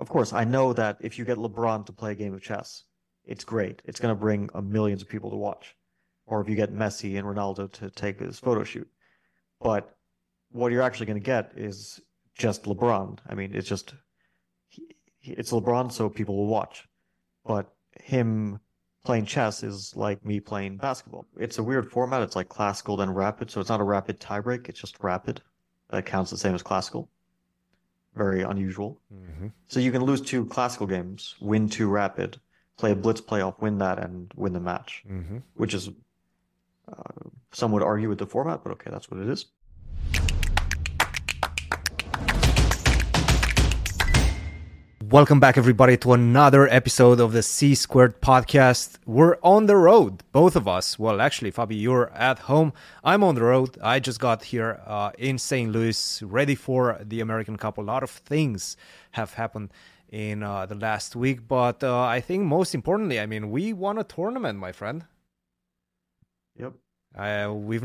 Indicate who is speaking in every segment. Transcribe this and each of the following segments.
Speaker 1: of course, I know that if you get LeBron to play a game of chess, it's great. It's going to bring millions of people to watch. Or if you get Messi and Ronaldo to take this photo shoot. But what you're actually going to get is just LeBron. I mean, it's just it's LeBron, so people will watch. But him playing chess is like me playing basketball. It's a weird format. It's like classical then rapid, so it's not a rapid tiebreak. It's just rapid. That counts the same as classical. Very unusual.
Speaker 2: Hmm.
Speaker 1: So you can lose two classical games, win two rapid, play a blitz playoff, win that, and win the match,
Speaker 2: Hmm.
Speaker 1: which is some would argue with the format, but okay, that's what it is.
Speaker 2: Welcome back, everybody, to another episode of the C Squared podcast. We're on the road, both of us. Well, actually, Fabi, you're at home. I'm on the road. I just got here in St. Louis, ready for the American Cup. A lot of things have happened in the last week, but I think most importantly, I mean, we won a tournament, my friend.
Speaker 1: Yep.
Speaker 2: We've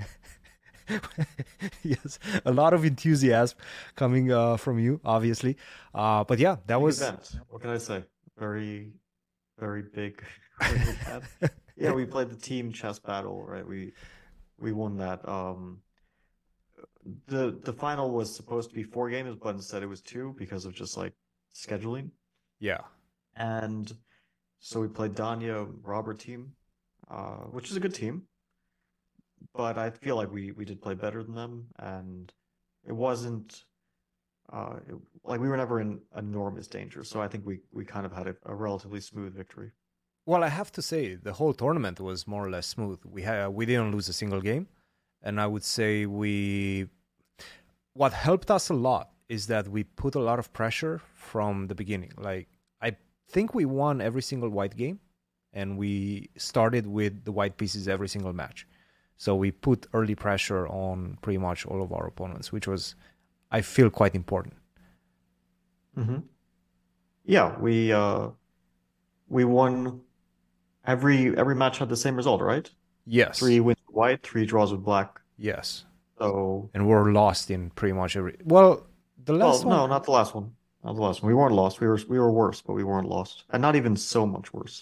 Speaker 2: yes, a lot of enthusiasm coming from you, obviously. But yeah, that
Speaker 1: Big
Speaker 2: was
Speaker 1: event. What can I say? Very, very big. Yeah, we played the team chess battle, right? We won that. The final was supposed to be 4 games, but instead it was two because of just like scheduling.
Speaker 2: yeah.
Speaker 1: And so we played Danya Robert team, which is a good team. But I feel like we did play better than them, and it wasn't like we were never in enormous danger. So I think we kind of had a relatively smooth victory.
Speaker 2: Well, I have to say the whole tournament was more or less smooth. We didn't lose a single game, and I would say what helped us a lot is that we put a lot of pressure from the beginning. Like I think we won every single white game, and we started with the white pieces every single match. So we put early pressure on pretty much all of our opponents, which was, I feel, quite important.
Speaker 1: Hmm. Yeah, we won every match had the same result, right?
Speaker 2: Yes,
Speaker 1: 3 wins with white, 3 draws with black.
Speaker 2: yes.
Speaker 1: So,
Speaker 2: And we're lost in pretty much every. Well, the last
Speaker 1: well,
Speaker 2: one.
Speaker 1: no, not the last one. Not the last one. We weren't lost. We were worse, but we weren't lost, and not even so much worse.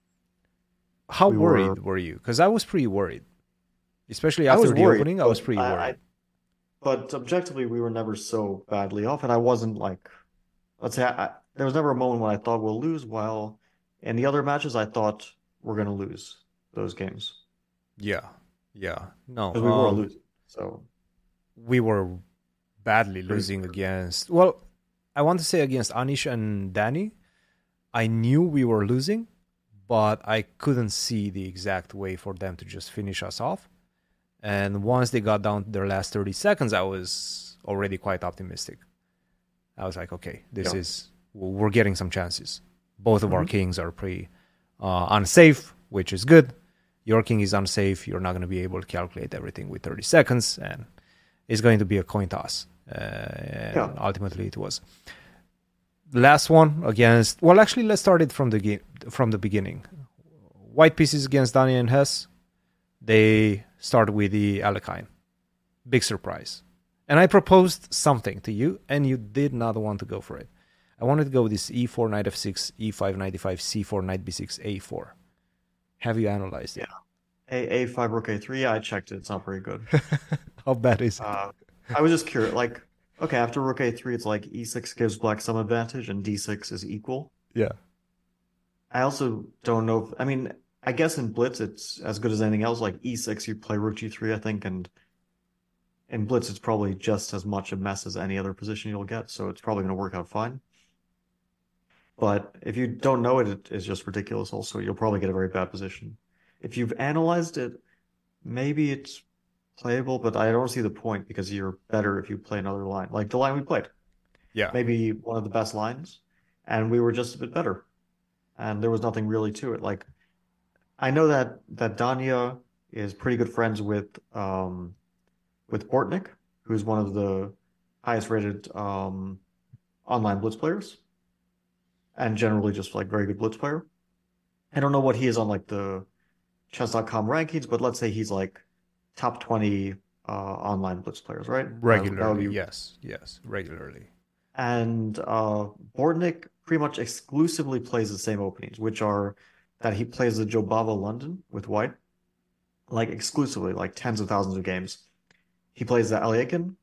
Speaker 2: How
Speaker 1: We were.
Speaker 2: worried were you? Because I was pretty worried, especially
Speaker 1: I was
Speaker 2: after the
Speaker 1: worried,
Speaker 2: opening. I was
Speaker 1: but
Speaker 2: pretty worried.
Speaker 1: but objectively, we were never so badly off, and I wasn't like, let's say, there was never a moment when I thought we'll lose, while in the other matches, I thought we're going to lose those games
Speaker 2: Yeah, yeah. No,
Speaker 1: because we were losing. So,
Speaker 2: we were badly
Speaker 1: pretty
Speaker 2: losing
Speaker 1: clear.
Speaker 2: against. Well, I want to say against Anish and Danny. I knew we were losing, but I couldn't see the exact way for them to just finish us off. And once they got down to their last 30 seconds, I was already quite optimistic. I was like, okay,
Speaker 1: Yeah.
Speaker 2: we're getting some chances. Both of our
Speaker 1: Hmm.
Speaker 2: kings are pretty unsafe, which is good. Your king is unsafe. You're not going to be able to calculate everything with 30 seconds, and it's going to be a coin toss.
Speaker 1: Yeah.
Speaker 2: And ultimately, it was. Last one against. Well, actually, let's start it from the beginning. White pieces against Daniel and Hess. They start with the Alekhine. Big surprise. And I proposed something to you, and you did not want to go for it. I wanted to go with this e4, knight f6, e5, knight e5, c4, knight b6, a4. Have you analyzed it?
Speaker 1: Yeah. A5, rook A3. Yeah, I checked it. It's not very good.
Speaker 2: How bad is it?
Speaker 1: I was just curious. Like, okay, after rook A3, it's like E6 gives black some advantage and D6 is equal.
Speaker 2: Yeah.
Speaker 1: I also don't know if, I mean, I guess in Blitz it's as good as anything else. Like E6, you play rook G3, I think, and in Blitz it's probably just as much a mess as any other position you'll get, so it's probably going to work out fine. But if you don't know it, it is just ridiculous also. You'll probably get a very bad position. If you've analyzed it, maybe it's playable, but I don't see the point because you're better if you play another line. Like the line we played,
Speaker 2: Yeah.
Speaker 1: maybe one of the best lines, and we were just a bit better. And there was nothing really to it. Like I know that Danya is pretty good friends with Bortnik, who's one of the highest rated online blitz players, and generally just like very good blitz player. I don't know what he is on like the chess.com rankings, but let's say he's like top 20 online blitz players, right? That would
Speaker 2: Regularly.
Speaker 1: be
Speaker 2: Yes. Yes. Regularly.
Speaker 1: And Bordnik pretty much exclusively plays the same openings, which are that he plays the Jobava London with white, like exclusively, like tens of thousands of games. He plays the Alekhine,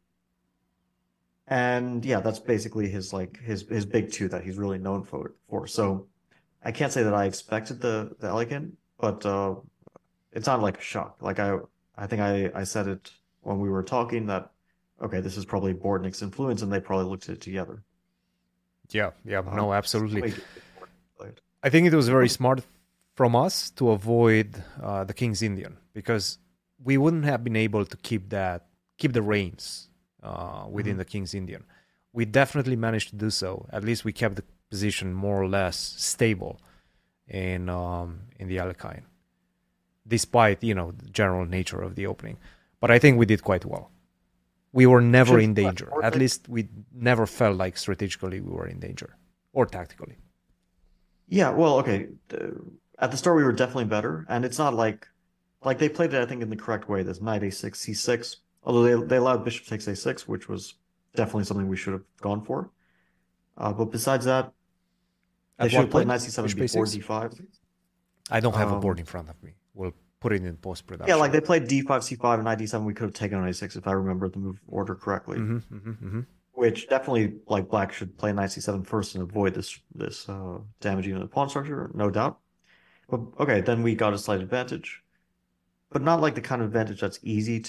Speaker 1: and yeah, that's basically his big two that he's really known for. So I can't say that I expected the Alekhine, but it's not like a shock. Like I think I said it when we were talking that okay, this is probably Bordnik's influence, and they probably looked at it together.
Speaker 2: Yeah, yeah, no,
Speaker 1: It's the
Speaker 2: absolutely.
Speaker 1: way Bordnik played.
Speaker 2: I think it was very
Speaker 1: Okay.
Speaker 2: smart from us to avoid the King's Indian because we wouldn't have been able to keep the reins within
Speaker 1: Mhm.
Speaker 2: the King's Indian. We definitely managed to do so. At least we kept the position more or less stable in the Alekhine, despite the general nature of the opening. But I think we did quite well. We were never
Speaker 1: Should
Speaker 2: in danger. At
Speaker 1: Bordnik
Speaker 2: least we never felt like strategically we were in danger or tactically.
Speaker 1: Yeah, well, okay. At the start, we were definitely better, and it's not like they played it, I think, in the correct way. This knight a6, c6. Although they allowed bishop takes a6, which was definitely something we should have gone for. But besides that, they
Speaker 2: At
Speaker 1: should
Speaker 2: what
Speaker 1: have played
Speaker 2: point?
Speaker 1: knight c7
Speaker 2: Bishop
Speaker 1: before
Speaker 2: a6?
Speaker 1: d5.
Speaker 2: I don't have a board
Speaker 1: Um,
Speaker 2: in front of me. We'll put it in post
Speaker 1: yeah, like
Speaker 2: production.
Speaker 1: they played d5, c5, and knight d7. We could have taken on a6 if I remember the move order correctly. Which definitely, like black should play knight c7 first and avoid this damaging of the pawn structure, no doubt. But okay, then we got a slight advantage. But not like the kind of advantage that's easy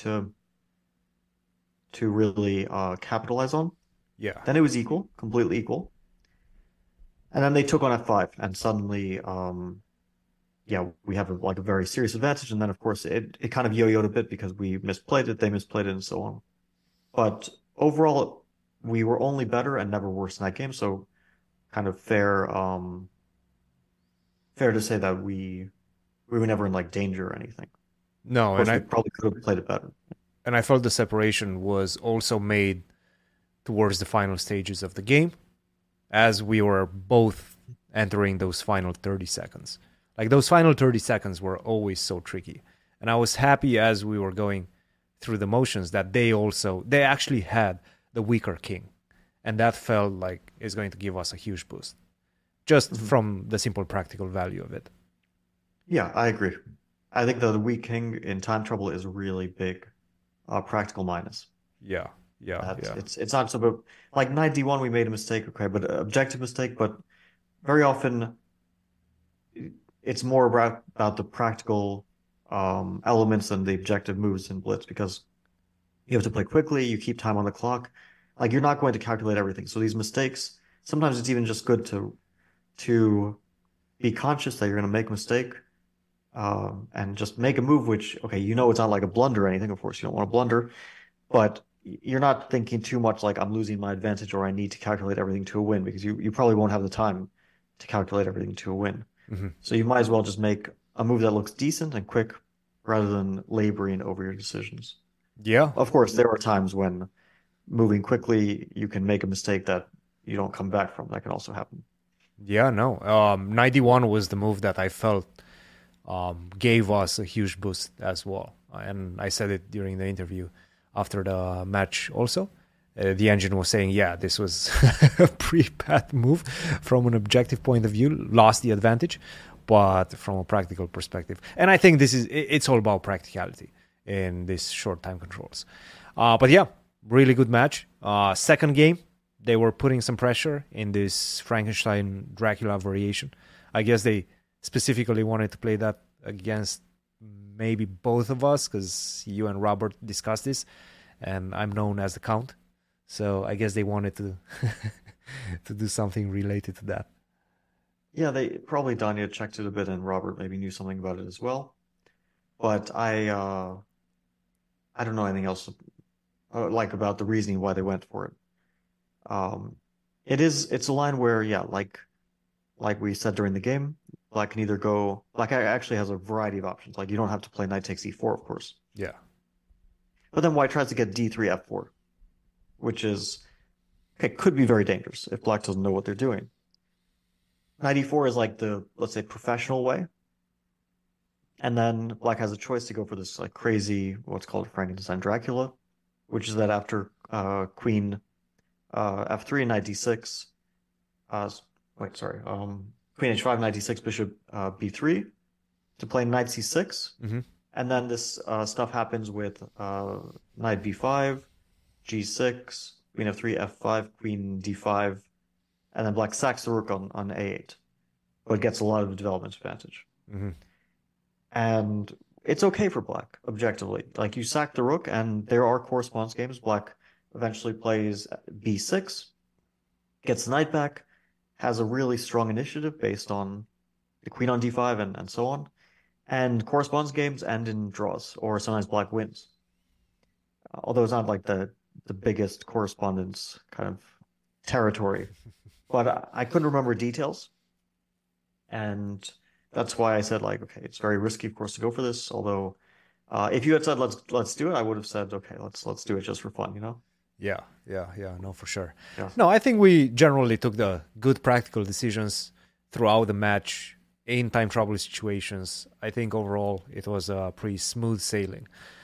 Speaker 1: to really capitalize on.
Speaker 2: Yeah.
Speaker 1: Then it was equal, completely equal. And then they took on f5, and suddenly, yeah, we have like a very serious advantage. And then, of course, it kind of yo-yoed a bit because we misplayed it, they misplayed it, and so on. But overall, we were only better and never worse in that game. So kind of fair to say that we were never in like danger or anything. Of
Speaker 2: No,
Speaker 1: course, we probably could have played it better.
Speaker 2: and I felt the separation was also made towards the final stages of the game as we were both entering those final 30 seconds. Like those final 30 seconds were always so tricky. And I was happy as we were going through the motions that they actually had the weaker king. And that felt like it's going to give us a huge boost just
Speaker 1: Mhm.
Speaker 2: from the simple practical value of it.
Speaker 1: Yeah, I agree. I think the weak king in time trouble is a really big practical minus.
Speaker 2: Yeah, yeah,
Speaker 1: That
Speaker 2: yeah.
Speaker 1: it's not so about like knight d1 we made a mistake, okay, but objective mistake, but very often it's more about the practical elements than the objective moves in Blitz because you have to play quickly, you keep time on the clock. Like you're not going to calculate everything. So these mistakes, sometimes it's even just good to be conscious that you're going to make a mistake and just make a move which, okay, you know it's not like a blunder or anything. Of course, you don't want to blunder, but you're not thinking too much like I'm losing my advantage or I need to calculate everything to a win because you probably won't have the time to calculate everything to a win.
Speaker 2: Hmm.
Speaker 1: So you might as well just make a move that looks decent and quick rather than laboring over your decisions.
Speaker 2: Yeah,
Speaker 1: Of course, there are times when moving quickly, you can make a mistake that you don't come back from. That can also happen.
Speaker 2: yeah, no. 91 was the move that I felt gave us a huge boost as well. And I said it during the interview after the match also. The engine was saying, yeah, this was a pretty bad move from an objective point of view, lost the advantage, but from a practical perspective. And I think it's all about practicality in these short time controls. But yeah, really good match. Second game, they were putting some pressure in this Frankenstein Dracula variation. I guess they specifically wanted to play that against maybe both of us because you and Robert discussed this, and I'm known as the Count. So I guess they wanted to to do something related to that.
Speaker 1: Yeah, they probably Danya checked it a bit, and Robert maybe knew something about it as well. But I don't know anything else like about the reasoning why they went for it. Um, it's a line where yeah, like we said during the game, Black can either go Black actually has a variety of options. Like you don't have to play knight takes e4, of course.
Speaker 2: Yeah,
Speaker 1: But then White tries to get d3 f4, which is okay, could be very dangerous if Black doesn't know what they're doing. Knight e4 is like the let's say professional way, and then Black has a choice to go for this like crazy what's called Frankenstein Dracula, which is that after Queen f3 and knight d6. Wait, sorry. Queen h5, knight d6, bishop b3 to play knight c6.
Speaker 2: Mm-hmm.
Speaker 1: And then this stuff happens with knight b5, g6, queen f3, f5, queen d5, and then black sacks the rook on a8, but gets a lot of development advantage.
Speaker 2: Mm-hmm.
Speaker 1: And it's okay for black, objectively. Like, you sack the rook, and there are corresponds games. Black eventually plays b6, gets the knight back, has a really strong initiative based on the queen on d5 and so on. And corresponds games end in draws, or sometimes black wins. Although it's not like the biggest correspondence kind of territory. But I couldn't remember details. And that's why I said, like, okay, it's very risky, of course, to go for this. Although, if you had said let's do it, I would have said, okay, let's do it just for fun, you know?
Speaker 2: Yeah, no, for sure.
Speaker 1: Yeah.
Speaker 2: No, I think we generally took the good practical decisions throughout the match in time trouble situations. I think overall it was a pretty smooth sailing.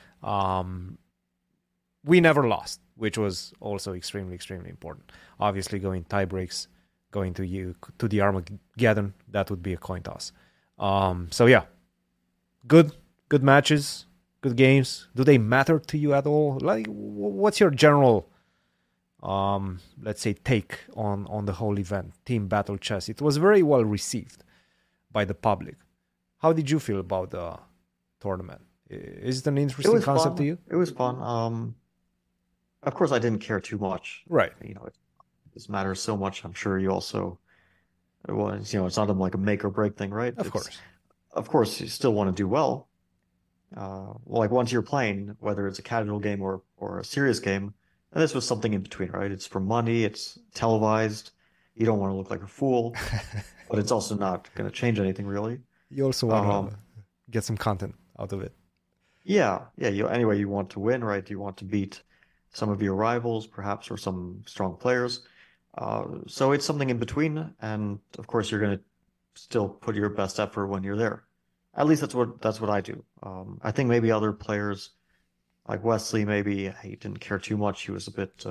Speaker 2: We never lost, which was also extremely, extremely important. Obviously, going tie breaks, going to the Armageddon, that would be a coin toss. So yeah, good matches, good games. Do they matter to you at all? Like, what's your general, let's say, take on the whole event, Team Battle Chess? It was very well received by the public. How did you feel about the tournament? Is it an interesting concept to you?
Speaker 1: It was fun. Of course, I didn't care too much.
Speaker 2: Right.
Speaker 1: You know, this matters so much. I'm sure you also, well, you know, it's not like a make or break thing, right? Of course, you still want to do well. Like, once you're playing, whether it's a casual game or a serious game, and this was something in between, right? It's for money, it's televised. You don't want to look like a fool, but it's also not going to change anything really.
Speaker 2: You also want to get some content out of it.
Speaker 1: Yeah. Anyway, you want to win, right? You want to beat some of your rivals, perhaps, or some strong players. So it's something in between, and of course, you're going to still put your best effort when you're there. At least that's what I do. I think maybe other players, like Wesley, maybe he didn't care too much. He was a bit,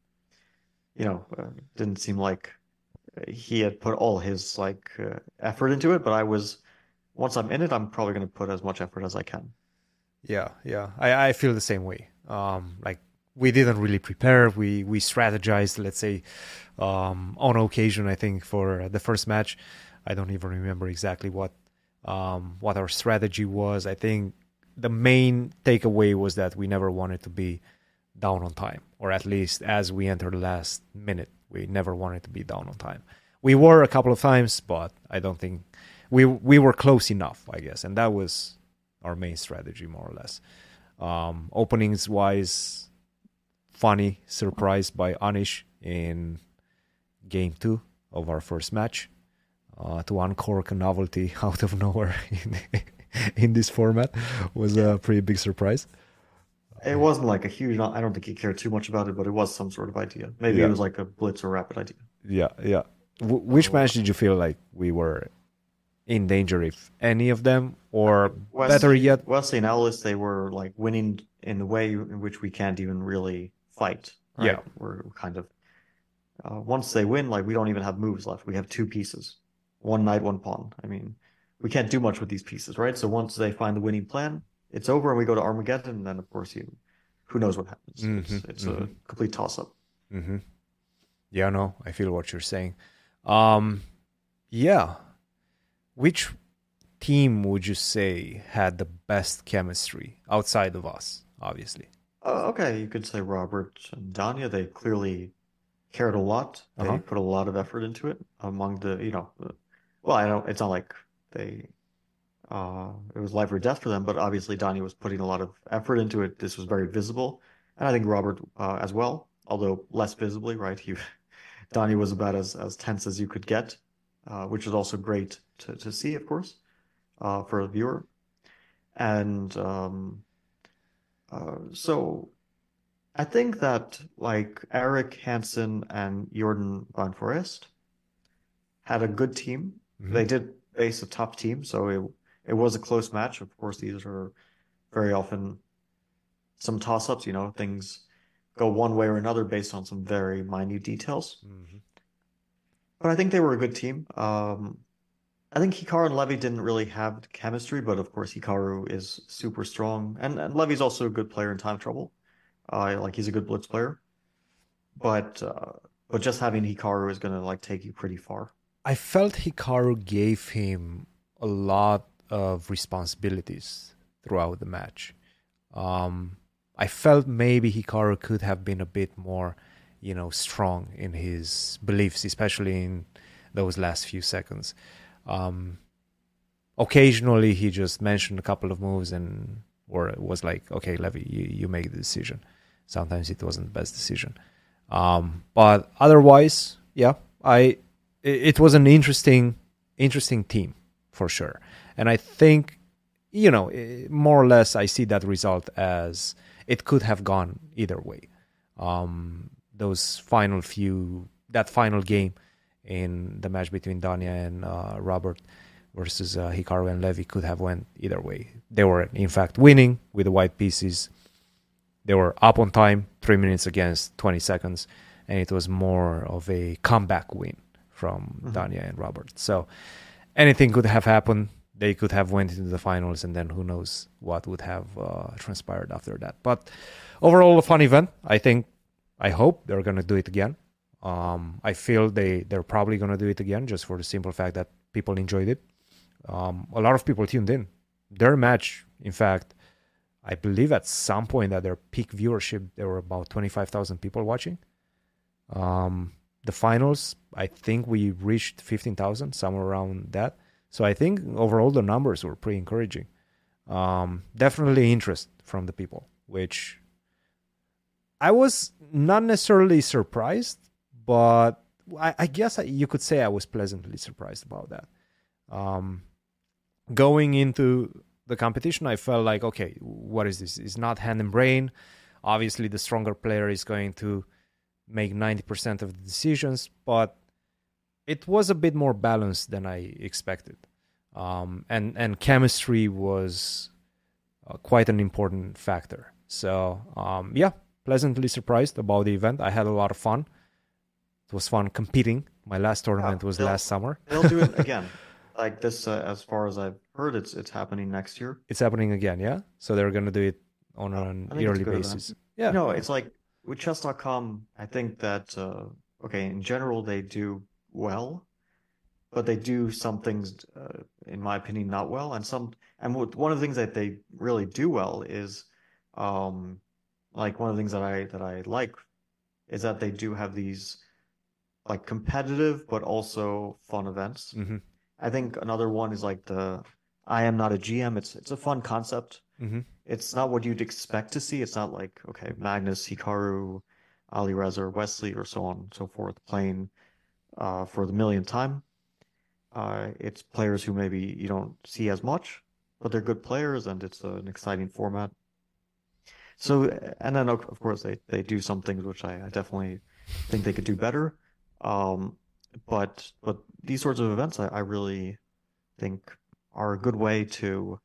Speaker 1: didn't seem like he had put all his effort into it. But once I'm in it, I'm probably going to put as much effort as I can.
Speaker 2: Yeah. I feel the same way. Like, we didn't really prepare. We strategized, let's say, on occasion. I think for the first match, I don't even remember exactly what our strategy was. I think the main takeaway was that we never wanted to be down on time, or at least as we entered the last minute, we never wanted to be down on time. We were a couple of times, but I don't think we were close enough, I guess, and that was our main strategy, more or less. Openings wise, funny surprise by Anish in game 2 of our first match, to uncork a novelty out of nowhere in this format was a pretty big surprise.
Speaker 1: It wasn't like a huge, I don't think he cared too much about it, but it was some sort of idea. Maybe it was like a blitz or rapid idea.
Speaker 2: Yeah. Which match did you feel like we were in danger, if any of them, or better yet?
Speaker 1: Wesley and Ellis, they were like winning in the way in which we can't even really fight. Right?
Speaker 2: Yeah.
Speaker 1: We're kind of, once they win, like, we don't even have moves left. We have 2 pieces, 1 knight, 1 pawn. I mean, we can't do much with these pieces, right? So once they find the winning plan, it's over and we go to Armageddon, and then of course who knows what happens.
Speaker 2: Mm-hmm.
Speaker 1: It's a complete toss-up.
Speaker 2: Mm-hmm. Yeah, no, I feel what you're saying. Yeah. Which team would you say had the best chemistry outside of us, obviously?
Speaker 1: Okay, you could say Robert and Danya. They clearly cared a lot. They put a lot of effort into it among well, I don't, it's not like it was life or death for them, but obviously Danya was putting a lot of effort into it. This was very visible. And I think Robert as well, although less visibly, right? Danya was about as tense as you could get, which was also great to see, of course, for a viewer. And so I think that, like, Eric Hansen and Jordan Van Forest had a good team. Mm-hmm. They did face a tough team, so it was a close match. Of course, these are very often some toss-ups, things go one way or another based on some very minute details.
Speaker 2: Mhm.
Speaker 1: But I think they were a good team. I think Hikaru and Levy didn't really have chemistry, but of course Hikaru is super strong, and Levy's also a good player in time trouble. Like he's a good blitz player, but uh, but just having Hikaru is gonna like take you pretty far.
Speaker 2: I felt Hikaru gave him a lot of responsibilities throughout the match. Um, I felt maybe Hikaru could have been a bit more, strong in his beliefs, especially in those last few seconds. Um, Occasionally, he just mentioned a couple of moves and or it was like, okay, Levy, you make the decision. Sometimes it wasn't the best decision. But otherwise, yeah, it was an interesting team for sure. And I think, more or less, I see that result as it could have gone either way. That final game in the match between Danya and Robert versus Hikaru and Levy could have went either way. They were, in fact, winning with the white pieces. They were up on time, 3 minutes against 20 seconds, and it was more of a comeback win from Danya and Robert. So anything could have happened. They could have went into the finals, and then who knows what would have transpired after that. But overall, a fun event. I hope they're going to do it again. I feel they're probably going to do it again just for the simple fact that people enjoyed it. A lot of people tuned in. Their match, in fact, I believe at some point at their peak viewership, there were about 25,000 people watching. The finals, I think we reached 15,000, somewhere around that. So I think overall the numbers were pretty encouraging. Definitely interest from the people, which I was not necessarily surprised, but I guess you could say I was pleasantly surprised about that. Going into the competition, I felt like, okay, what is this? It's not hand and brain. Obviously, the stronger player is going to make 90% of the decisions, but it was a bit more balanced than I expected. And chemistry was quite an important factor. So, yeah, pleasantly surprised about the event. I had a lot of fun. It was fun competing. My last tournament was last summer.
Speaker 1: They'll do it again. Like this, as far as I've heard, it's happening next year.
Speaker 2: It's happening again, yeah? So they're going to do it on an yearly basis. Yeah.
Speaker 1: No, it's like with chess.com, I think that, okay, in general, they do well, but they do some things, in my opinion, not well. And one of the things that they really do well is, like one of the things that I like is that they do have these like competitive but also fun events.
Speaker 2: Mm-hmm.
Speaker 1: I think another one is like the I am not a GM. It's a fun concept.
Speaker 2: Mm-hmm.
Speaker 1: It's not what you'd expect to see. It's not like, okay, Magnus, Hikaru, Ali Reza, or Wesley, or so on and so forth, playing for the millionth time. It's players who maybe you don't see as much, but they're good players, and it's an exciting format. So, and then of course they do some things which I definitely think they could do better. But these sorts of events I really think are a good way to,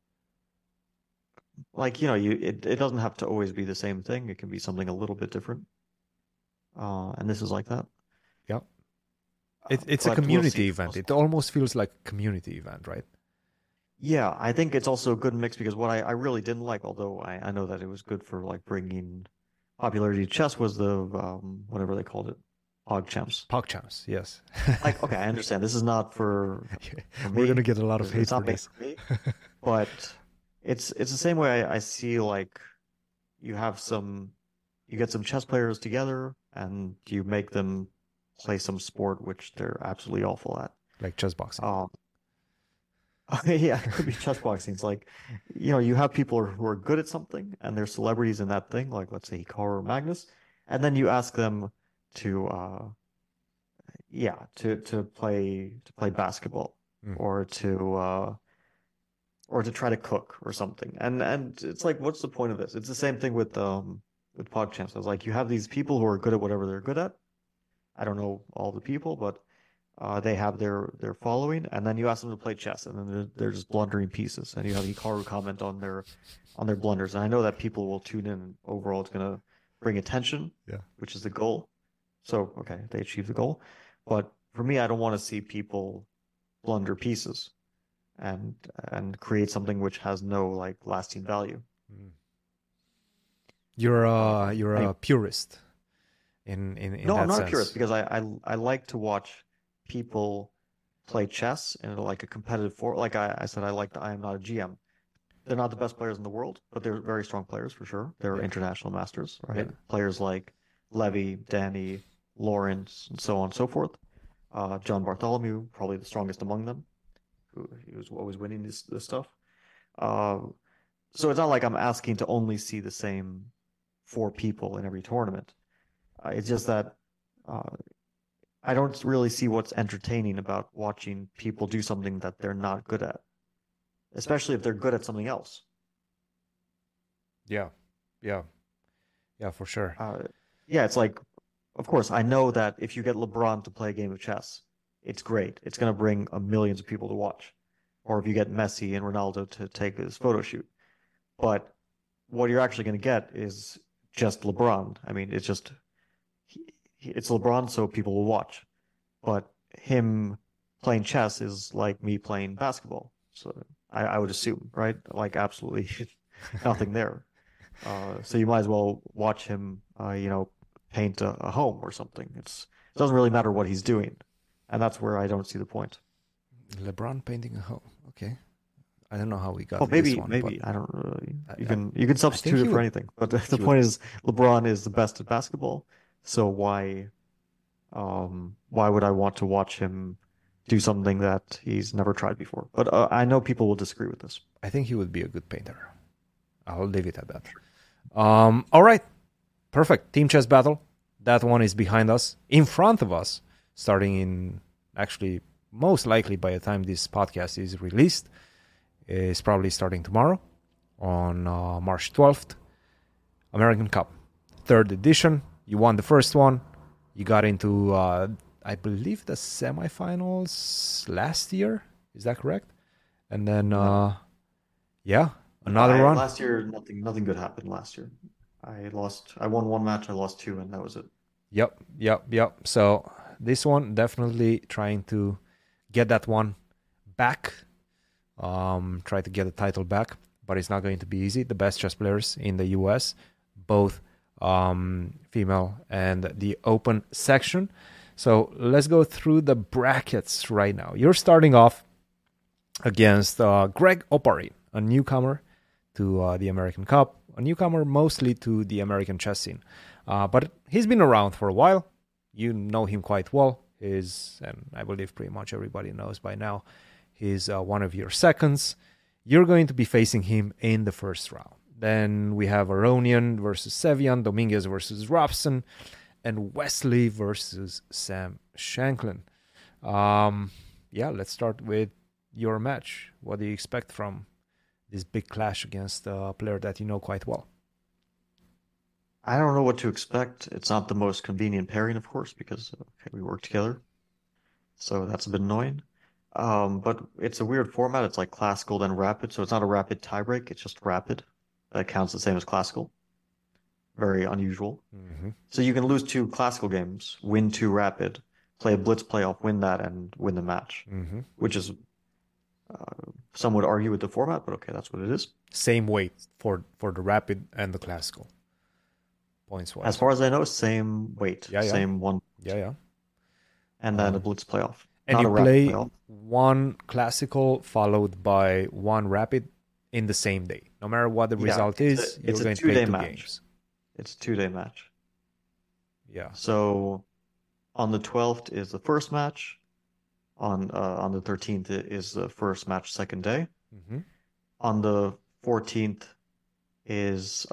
Speaker 1: like, it doesn't have to always be the same thing. It can be something a little bit different. And this is like that.
Speaker 2: Yeah. It's a community event. It almost feels like a community event, right?
Speaker 1: Yeah, I think it's also a good mix because what I really didn't like, although I know that it was good for like bringing popularity to chess, was the whatever they called it, PogChamps.
Speaker 2: PogChamps, yes.
Speaker 1: Like, okay, I understand. This is not for me.
Speaker 2: We're gonna get a lot of hate for this.
Speaker 1: For me, but it's the same way I see like you get some chess players together and you make them play some sport which they're absolutely awful at.
Speaker 2: Like chess boxing.
Speaker 1: Yeah, it could be chess boxing. It's like, you have people who are good at something and they're celebrities in that thing, like let's say Hikaru or Magnus, and then you ask them to play basketball or to try to cook or something. And it's like, what's the point of this? It's the same thing with PogChamps. I was like, you have these people who are good at whatever they're good at. I don't know all the people, but they have their following, and then you ask them to play chess, and then they're just blundering pieces, and you have Hikaru comment on their blunders. And I know that people will tune in. Overall, it's gonna bring attention,
Speaker 2: Yeah.
Speaker 1: which is the goal. So, okay, they achieve the goal. But for me, I don't want to see people blunder pieces and create something which has no like lasting value.
Speaker 2: You're a
Speaker 1: Anyway.
Speaker 2: purist in
Speaker 1: No, I'm
Speaker 2: that
Speaker 1: not a
Speaker 2: sense.
Speaker 1: purist because I like to watch people play chess in like a competitive form. Like I said, I am not a GM. They're not the best players in the world, but they're very strong players for sure. They're
Speaker 2: Yeah.
Speaker 1: international masters,
Speaker 2: Yeah.
Speaker 1: right? Players like Levy, Danny, Lawrence, and so on and so forth. John Bartholomew, probably the strongest among them, who he was always winning this stuff. Uh, so it's not like I'm asking to only see the same four people in every tournament. It's just that uh, I don't really see what's entertaining about watching people do something that they're not good at, especially if they're good at something else.
Speaker 2: Yeah. Yeah. Yeah, for sure.
Speaker 1: Yeah, it's like, of course, I know that if you get LeBron to play a game of chess, it's great. It's going to bring millions of people to watch. Or if you get Messi and Ronaldo to take his photo shoot. But what you're actually going to get is just LeBron. I mean, it's just, it's LeBron, so people will watch. But him playing chess is like me playing basketball. So I would assume, right? Like absolutely nothing there. So you might as well watch him, paint a home or something. It doesn't really matter what he's doing, and that's where I don't see the point.
Speaker 2: LeBron painting a home. Okay. I don't know how we got
Speaker 1: Well,
Speaker 2: this one,
Speaker 1: maybe I don't really. You
Speaker 2: I,
Speaker 1: can you can
Speaker 2: I think
Speaker 1: substitute
Speaker 2: he
Speaker 1: it for
Speaker 2: would
Speaker 1: anything, but the
Speaker 2: he would
Speaker 1: point is LeBron is the best at basketball. So why would I want to watch him do something that he's never tried before? But I know people will disagree with this.
Speaker 2: I think he would be a good painter. I'll leave it at that. All right. Perfect. Team chess battle. That one is behind us, in front of us, starting in actually most likely by the time this podcast is released, is probably starting tomorrow on March 12th. American Cup, third edition. You won the first one. You got into, I believe, the semifinals last year. Is that correct? And then, yeah, another run.
Speaker 1: Last year, nothing good happened last year. I won one match, I lost two, and that was it.
Speaker 2: Yep. So this one, definitely trying to get that one back. Try to get the title back, but it's not going to be easy. The best chess players in the US, both female and the open section. So let's go through the brackets right now. You're starting off against Greg Oparin, a newcomer to the American Cup, a newcomer mostly to the American chess scene. But he's been around for a while. You know him quite well. And I believe pretty much everybody knows by now, he's one of your seconds. You're going to be facing him in the first round. Then we have Aronian versus Sevian, Dominguez versus Robson, and Wesley versus Sam Shanklin. Let's start with your match. What do you expect from this big clash against a player that you know quite well?
Speaker 1: I don't know what to expect. It's not the most convenient pairing, of course, because we work together. So that's a bit annoying. But it's a weird format. It's like classical then rapid. So it's not a rapid tiebreak. It's just rapid. That counts the same as classical. Very unusual.
Speaker 2: Mm-hmm.
Speaker 1: So you can lose two classical games, win two rapid, play a blitz playoff, win that, and win the match,
Speaker 2: Mm-hmm.
Speaker 1: which is some would argue with the format, but okay, that's what it is.
Speaker 2: Same weight for the rapid and the classical points wise.
Speaker 1: As far as I know, same weight,
Speaker 2: Yeah.
Speaker 1: same one,
Speaker 2: Yeah.
Speaker 1: and then a blitz playoff.
Speaker 2: And
Speaker 1: Not
Speaker 2: you
Speaker 1: a rapid
Speaker 2: play
Speaker 1: playoff.
Speaker 2: one classical followed by one rapid in the same day. No matter what the result is, you're going to play two games.
Speaker 1: It's a 2-day match.
Speaker 2: Yeah.
Speaker 1: So on the 12th is the first match. On the 13th is the first match, second day.
Speaker 2: Mm-hmm.
Speaker 1: On the 14th is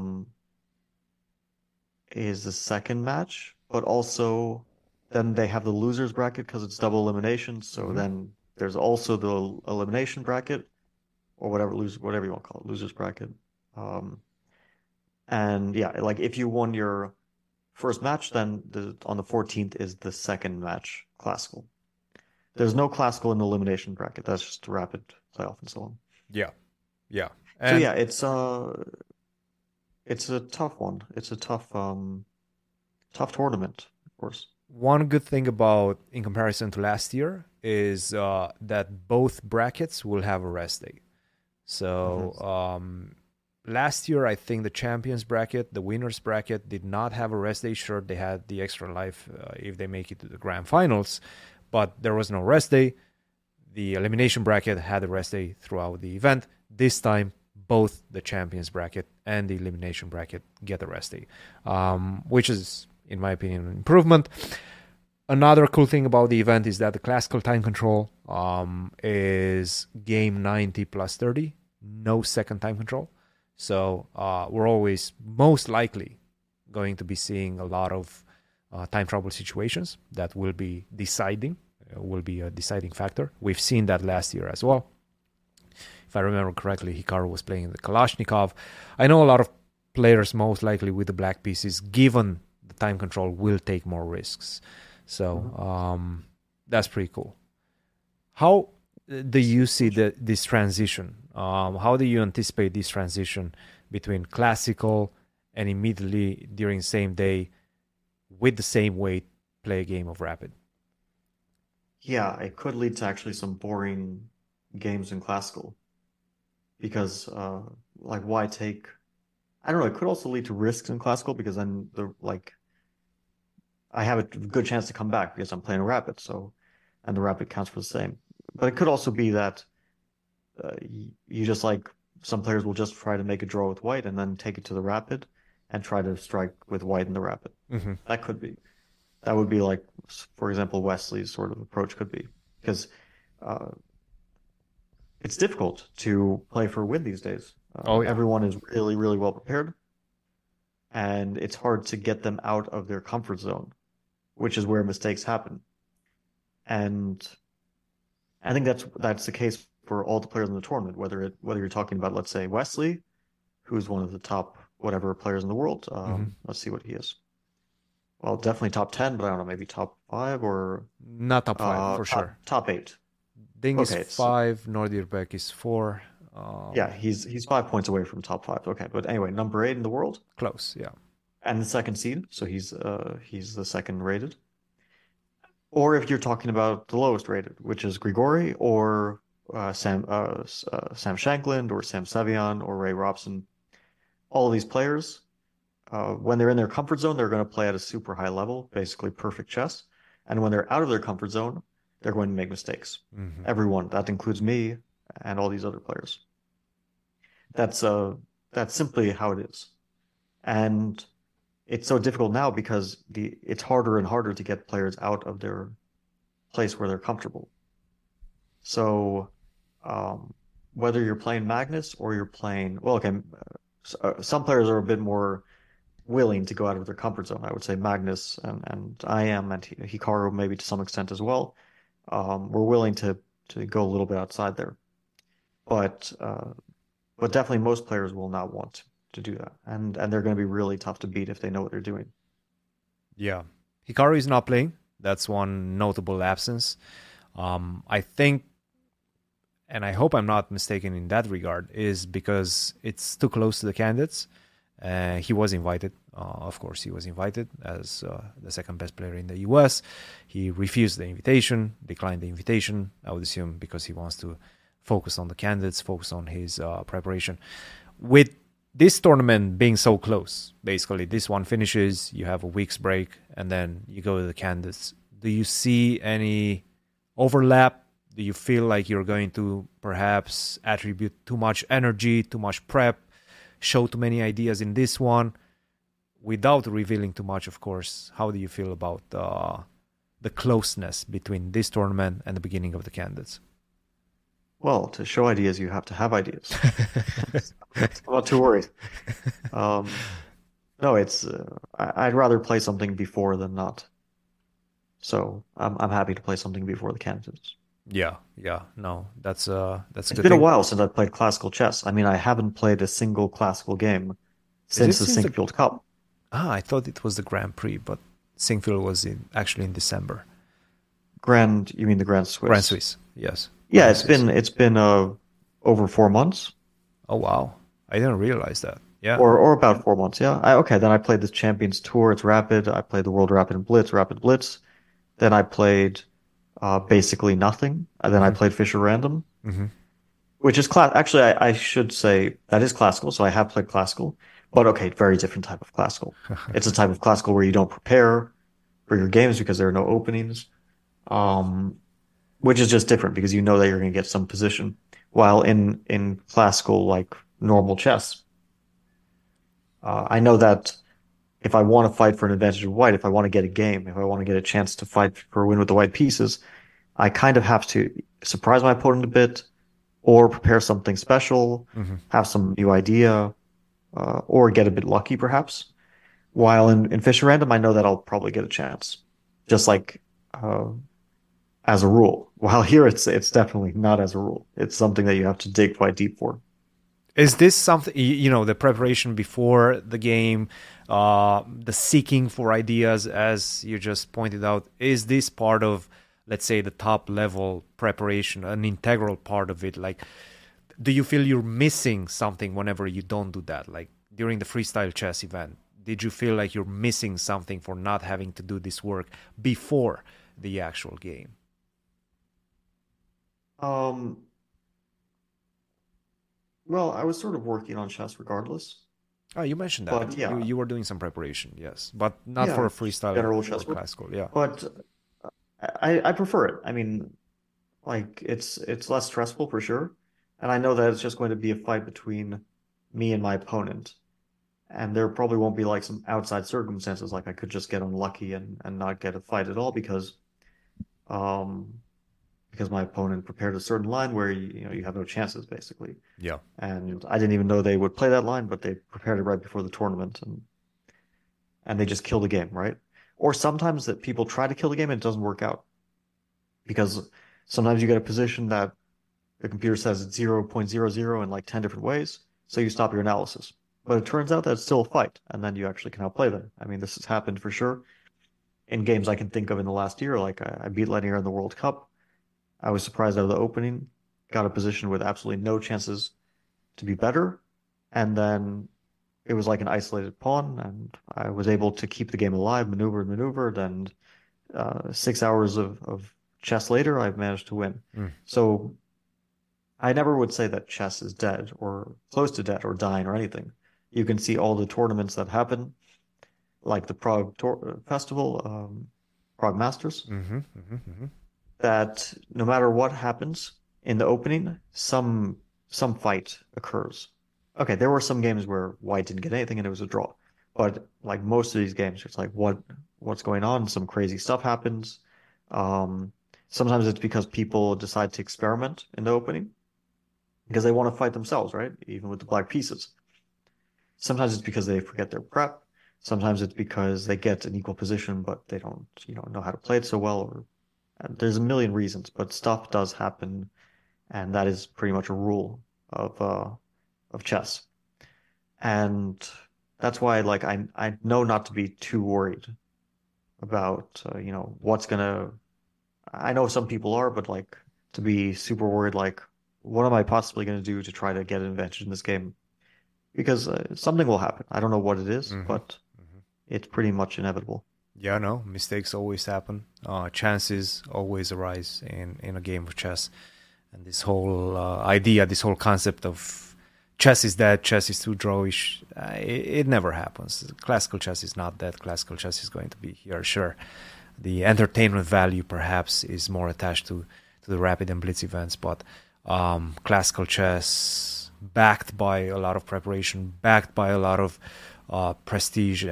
Speaker 1: the second match, but also then they have the losers bracket because it's double elimination. So
Speaker 2: Mm-hmm.
Speaker 1: then there's also the elimination bracket, or whatever you want to call it, losers bracket. And yeah, like if you won your first match, then on the 14th is the second match, classical. There's no classical in the elimination bracket. That's just a rapid playoff and so on.
Speaker 2: Yeah.
Speaker 1: So yeah, it's It's a tough one. It's a tough tournament, of course.
Speaker 2: One good thing about, in comparison to last year, is that both brackets will have a rest day. So
Speaker 1: Hmm.
Speaker 2: last year, I think the champions bracket, the winners bracket, did not have a rest day. Sure, they had the extra life if they make it to the grand finals, but there was no rest day. The elimination bracket had a rest day throughout the event. This time, both the champions bracket and the elimination bracket get a rest day, which is, in my opinion, an improvement. Another cool thing about the event is that the classical time control is game 90 plus 30, no second time control. So we're always most likely going to be seeing a lot of time trouble situations that will be will be a deciding factor. We've seen that last year as well. If I remember correctly, Hikaru was playing the Kalashnikov. I know a lot of players, most likely with the black pieces, given the time control, will take more risks. So that's pretty cool. How do you see this transition? How do you anticipate this transition between classical and immediately during the same day with the same weight play a game of rapid?
Speaker 1: Yeah, it could lead to actually some boring games in classical because like why take I don't know, it could also lead to risks in classical because then the like I have a good chance to come back because I'm playing a rapid, so and the rapid counts for the same. But it could also be that you just like some players will just try to make a draw with white and then take it to the rapid and try to strike with white in the rapid.
Speaker 2: Mm-hmm.
Speaker 1: That could be. That would be like, for example, Wesley's sort of approach could be because uh, it's difficult to play for a win these days.
Speaker 2: Oh yeah.
Speaker 1: Everyone is really, really well prepared, and it's hard to get them out of their comfort zone, which is where mistakes happen. And I think that's the case for all the players in the tournament, whether you're talking about, let's say, Wesley, who's one of the top whatever players in the world.
Speaker 2: Mm-hmm.
Speaker 1: Let's see what he is. Well, definitely top 10, but I don't know, maybe top five or
Speaker 2: Not top five for
Speaker 1: top
Speaker 2: sure.
Speaker 1: top eight.
Speaker 2: Ding is
Speaker 1: Okay, so
Speaker 2: five. Nordirbeck is four.
Speaker 1: yeah, he's 5 points away from top five. Okay, but anyway, number eight in the world
Speaker 2: Close. Yeah.
Speaker 1: and the second seed, so he's the second rated. Or if you're talking about the lowest rated, which is Grigori or Sam Shankland or Sam Savion or Ray Robson, all of these players, when they're in their comfort zone, they're going to play at a super high level, basically perfect chess. And when they're out of their comfort zone, they're going to make mistakes.
Speaker 2: Mm-hmm.
Speaker 1: Everyone, that includes me and all these other players. That's that's simply how it is. And it's so difficult now because it's harder and harder to get players out of their place where they're comfortable. So um, whether you're playing Magnus or you're playing, well, okay, some players are a bit more willing to go out of their comfort zone. I would say Magnus and I am and Hikaru maybe to some extent as well. We're willing to go a little bit outside there, but definitely most players will not want to do that, and they're going to be really tough to beat if they know what they're doing.
Speaker 2: Yeah. Hikaru is not playing. That's one notable absence. I think, and I hope I'm not mistaken in that regard, is because it's too close to the candidates. He was invited. Of course, he was invited as the second best player in the US. He refused the invitation, declined the invitation, I would assume because he wants to focus on the candidates, focus on his preparation. With this tournament being so close, basically, this one finishes, you have a week's break, and then you go to the candidates. Do you see any overlap? Do you feel like you're going to perhaps attribute too much energy, too much prep, show too many ideas in this one without revealing too much, of course? How do you feel about the closeness between this tournament and the beginning of the candidates?
Speaker 1: Well, to show ideas, you have to have ideas. I'm not too worried. Um, no, it's I'd rather play something before than not. So I'm happy to play something before the candidates.
Speaker 2: Yeah, yeah, no, that's a
Speaker 1: It's
Speaker 2: good
Speaker 1: been a
Speaker 2: thing.
Speaker 1: while since I've played classical chess. I mean, I haven't played a single classical game
Speaker 2: Is it
Speaker 1: since the
Speaker 2: since the
Speaker 1: Sinkfield Cup.
Speaker 2: I thought it was the Grand Prix, but Singfield was actually in December.
Speaker 1: You mean the Grand
Speaker 2: Grand
Speaker 1: Swiss?
Speaker 2: Swiss, yes,
Speaker 1: Yeah,
Speaker 2: Grand Swiss.
Speaker 1: it's been over 4 months.
Speaker 2: Oh wow, I didn't realize that. Yeah.
Speaker 1: or about 4 months. Yeah. Okay. Then I played the Champions Tour. It's Rapid. I played the World Rapid and Blitz, Rapid Blitz. Then I played basically nothing. And then I
Speaker 2: Hmm.
Speaker 1: played Fisher Random,
Speaker 2: Hmm.
Speaker 1: which is class. Actually, I should say that is classical. So I have played classical, but okay, very different type of classical. It's a type of classical where you don't prepare for your games because there are no openings, um, which is just different because you know that you're going to get some position. While in classical, like normal chess, I know that if I want to fight for an advantage of white, if I want to get a game, if I want to get a chance to fight for a win with the white pieces, I kind of have to surprise my opponent a bit or prepare something special,
Speaker 2: Hmm.
Speaker 1: have some new idea, or get a bit lucky perhaps. While in Fisher Random, I know that I'll probably get a chance, just like uh, as a rule. While here, it's definitely not as a rule. It's something that you have to dig quite deep for.
Speaker 2: Is this something, the preparation before the game, the seeking for ideas, as you just pointed out, is this part of, let's say, the top level preparation, an integral part of it? Like, do you feel you're missing something whenever you don't do that? Like during the freestyle chess event, did you feel like you're missing something for not having to do this work before the actual game?
Speaker 1: Um, well, I was sort of working on chess regardless,
Speaker 2: Oh, you mentioned that
Speaker 1: but
Speaker 2: you
Speaker 1: yeah,
Speaker 2: you were doing some preparation, yes, but not for
Speaker 1: yeah,
Speaker 2: a freestyle
Speaker 1: general
Speaker 2: or
Speaker 1: chess work.
Speaker 2: classical. Yeah.
Speaker 1: But I prefer it. I mean, like it's less stressful for sure, and I know that it's just going to be a fight between me and my opponent, and there probably won't be like some outside circumstances like I could just get unlucky and not get a fight at all um because my opponent prepared a certain line where you have no chances basically.
Speaker 2: Yeah.
Speaker 1: And I didn't even know they would play that line, but they prepared it right before the tournament and they just kill the game, right? Or sometimes that people try to kill the game and it doesn't work out because sometimes you get a position that the computer says it's 0.00 in like 10 different ways, so you stop your analysis. But it turns out that it's still a fight, and then you actually can outplay them. I mean, this has happened for sure in games I can think of in the last year. Like I beat Lanier in the World Cup. I was surprised out of the opening, got a position with absolutely no chances to be better, and then it was like an isolated pawn, and I was able to keep the game alive, maneuvered, and 6 hours of chess later, I've managed to win.
Speaker 2: Mm.
Speaker 1: So I never would say that chess is dead or close to dead or dying or anything. You can see all the tournaments that happen, like the Prague Festival, Prague Masters,
Speaker 2: Mm-hmm, mm-hmm, mm-hmm.
Speaker 1: that no matter what happens in the opening, some fight occurs. Okay, there were some games where White didn't get anything and it was a draw. But like most of these games, it's like what's going on? Some crazy stuff happens. Um, Sometimes it's because people decide to experiment in the opening because they want to fight themselves, right? Even with the black pieces. Sometimes it's because they forget their prep. Sometimes it's because they get an equal position, but they don't, know how to play it so well. Or there's a million reasons, but stuff does happen, and that is pretty much a rule of chess. And that's why, like, I know not to be too worried about, what's gonna. I know some people are, but like to be super worried, like, what am I possibly gonna do to try to get an advantage in this game? Because something will happen. I don't know what it is,
Speaker 2: Mm-hmm.
Speaker 1: but it's pretty much inevitable.
Speaker 2: Yeah, no, mistakes always happen. Chances always arise in a game of chess. And this whole idea, this whole concept of chess is dead, chess is too drawish, it never happens. Classical chess is not dead. Classical chess is going to be here, sure. The entertainment value perhaps is more attached to the rapid and blitz events, but classical chess, backed by a lot of preparation, backed by a lot of prestige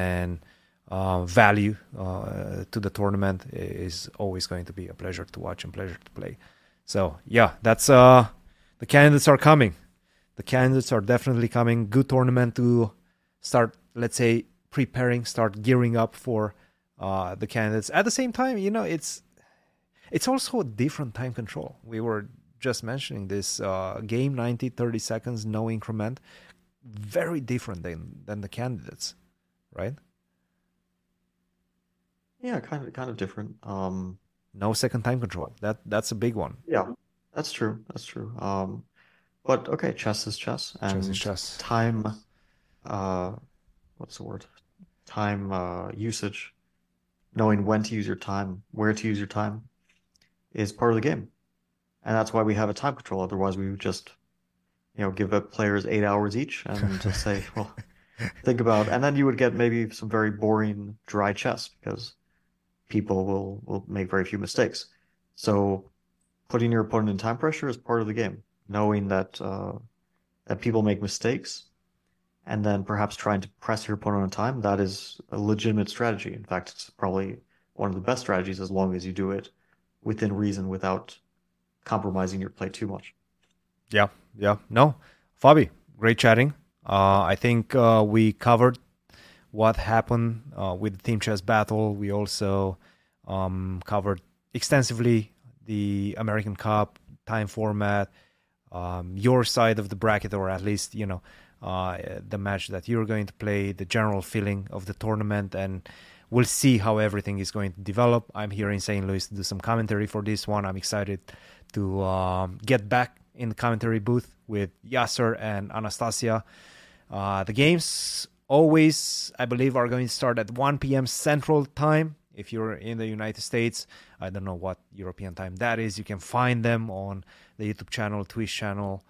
Speaker 2: and value to the tournament, is always going to be a pleasure to watch and pleasure to play. So yeah, that's the candidates are coming. The candidates are definitely coming. Good tournament to start, let's say, preparing, start gearing up for the candidates. At the same time, it's also a different time control. We were just mentioning this game 90, 30 seconds, no increment. Very different than the candidates, right?
Speaker 1: Yeah, kind of different.
Speaker 2: No second time control. That's a big one.
Speaker 1: Yeah, that's true. That's true. But okay, chess is chess,
Speaker 2: Chess is
Speaker 1: and
Speaker 2: chess.
Speaker 1: time what's the word? Time usage, knowing when to use your time, where to use your time is part of the game. And that's why we have a time control. Otherwise, we would just, give up players 8 hours each and just say, well, think about, and then you would get maybe some very boring, dry chess because people will make very few mistakes. So putting your opponent in time pressure is part of the game. Knowing that people make mistakes and then perhaps trying to press your opponent on time, that is a legitimate strategy. In fact, it's probably one of the best strategies as long as you do it within reason without compromising your play too much.
Speaker 2: Yeah. No, Fabi, great chatting. I think we covered what happened with the Team Chess Battle. We also covered extensively the American Cup time format, your side of the bracket, or at least, the match that you're going to play, the general feeling of the tournament, and we'll see how everything is going to develop. I'm here in St. Louis to do some commentary for this one. I'm excited to get back in the commentary booth with Yasser and Anastasia. The games always, I believe, are going to start at 1 p.m. Central Time. If you're in the United States, I don't know what European time that is. You can find them on the YouTube channel, Twitch channel,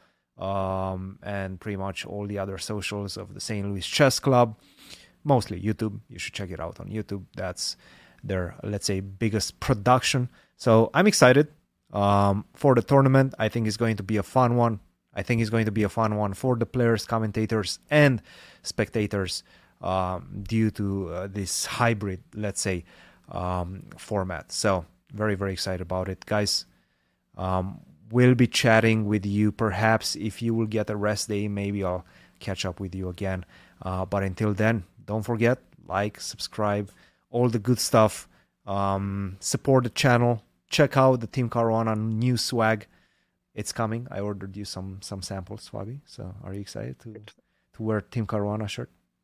Speaker 2: and pretty much all the other socials of the St. Louis Chess Club. Mostly YouTube. You should check it out on YouTube. That's their, let's say, biggest production. So I'm excited for the tournament. I think it's going to be a fun one. I think it's going to be a fun one for the players, commentators, and spectators due to this hybrid, let's say, format. So very, very excited about it. Guys, we'll be chatting with you. Perhaps if you will get a rest day, maybe I'll catch up with you again. But until then, don't forget, like, subscribe, all the good stuff. Support the channel. Check out the Team Caruana new swag. It's coming. I ordered you some samples, Fabi. So are you excited to wear Team Caruana shirt?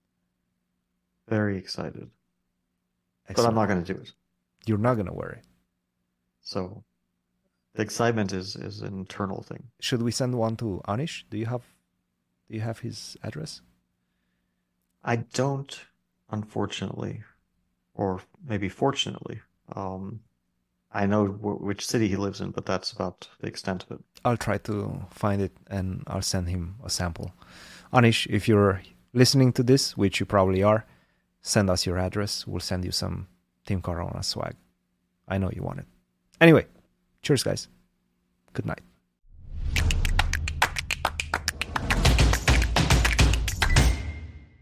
Speaker 1: Very excited.
Speaker 2: Excellent.
Speaker 1: But I'm not going to do it.
Speaker 2: You're not going to wear it.
Speaker 1: So the excitement is an internal thing.
Speaker 2: Should we send one to Anish? Do you have his address?
Speaker 1: I don't, unfortunately, or maybe fortunately. I know which city he lives in, but that's about the extent of it.
Speaker 2: I'll try to find it and I'll send him a sample. Anish, if you're listening to this, which you probably are, send us your address. We'll send you some Team Caruana swag. I know you want it. Anyway, cheers, guys. Good night.